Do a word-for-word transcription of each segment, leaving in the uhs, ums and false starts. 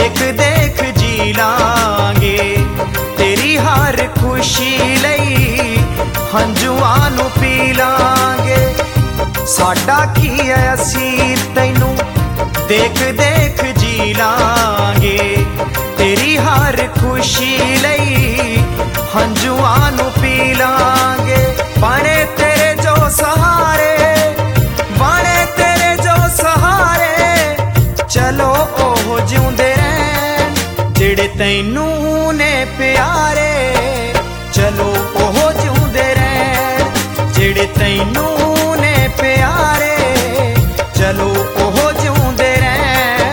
देख देख जी लांगे तेरी हर खुशी लई हंजुआं नू पी लांगे। साडा की है असीं तैनू देख देख जी लांगे तेरी हर खुशी लई हंजुआं नू पी लांगे। बने तेरे जो सहारे बने तेरे जो सहारे चलो ओह जिउंदे रहन जेड़े तैनू ने प्यारे। चलो ओह जिउंदे रहन जेड़े तैनू ने प्यारे। चलो ओह जिउंदे रहन।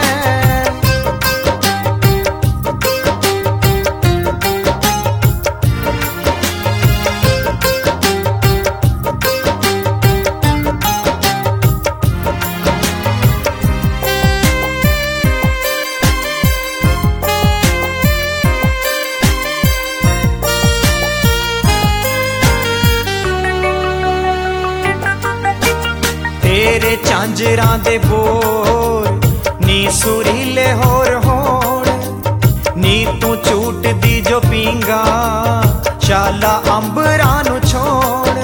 तेरे झांजरां दे बोल नी सुरीले होर होण नी तू झूट दी जो पींगा शाला अंबरां नू छोड़।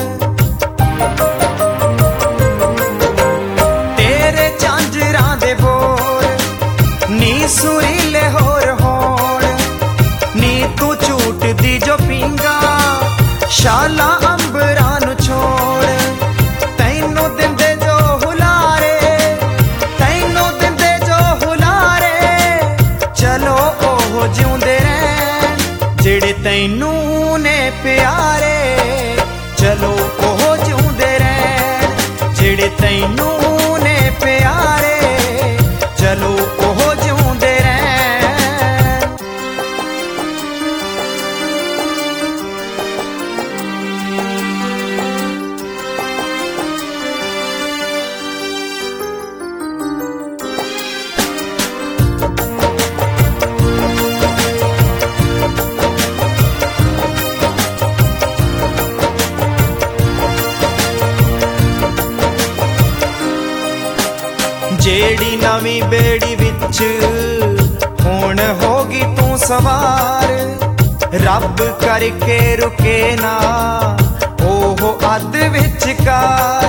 तेरे झांजरां दे बोल नी सुरीले होर होण नी तू झूट दी जो पींगा शाला अंबरां नू छोड़। तैनू दिंदे जिउंदे रहन जेड़े तैनू ने प्यारे। चलो ओह जिउंदे रहन जेड़े तैनू ने प्यारे। चलो ओह जिउंदे रहन। जेड़ी नवी बेड़ी विच हुण होगी तू सवार रब करके रुके ना ओह अद विचकार।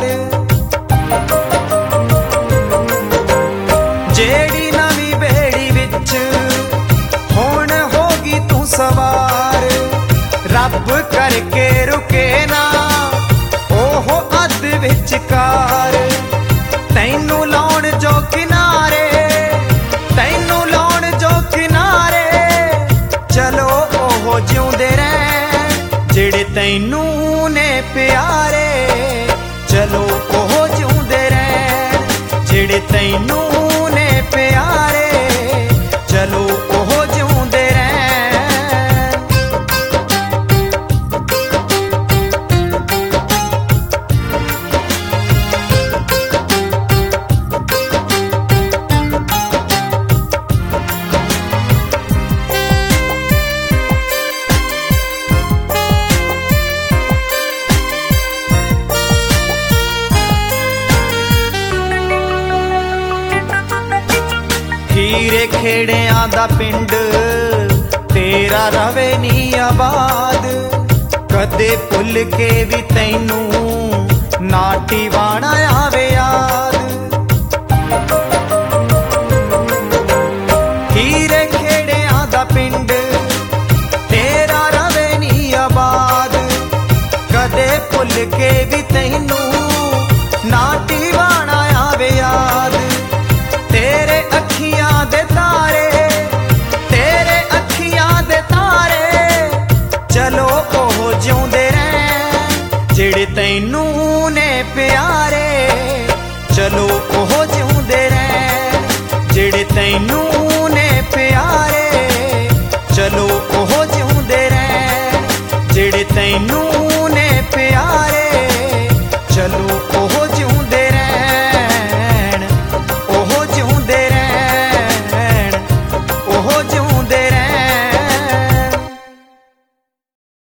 जेड़ी नवी बेड़ी विच हुण होगी तू सवार रब करके रुके ना ओह अद विचकार। तैनू लाउण जो किनारे तैनू लाउण जो किनारे चलो ओह जिउंदे रहन जेड़े तैनू ने प्यारे। चलो ओह जिउंदे रहन जेड़े तैनू ने प्यारे। चलो ओह जिउंदे रहन। हीरे खेड़ियां दा पिंड तेरा रवे नी आबाद कदे भुल के भी तैनू नाटी वाणा आवे याद। हीरे खेड़ियां दा पिंड तेरा रवे नी आबाद कदे भुल के भी तैनू नाटी वाणा आवे याद। तेरे अखियां दे तारे तेरे अखियां दे तारे चलो ओह जिउंदे रहन जेड़े तैनू ने प्यारे। चलो ओह जिउंदे रहन जेड़े तैनू ने प्यारे। चलो ओह जिउंदे रहन जेड़े तैनू ने प्यारे। चलो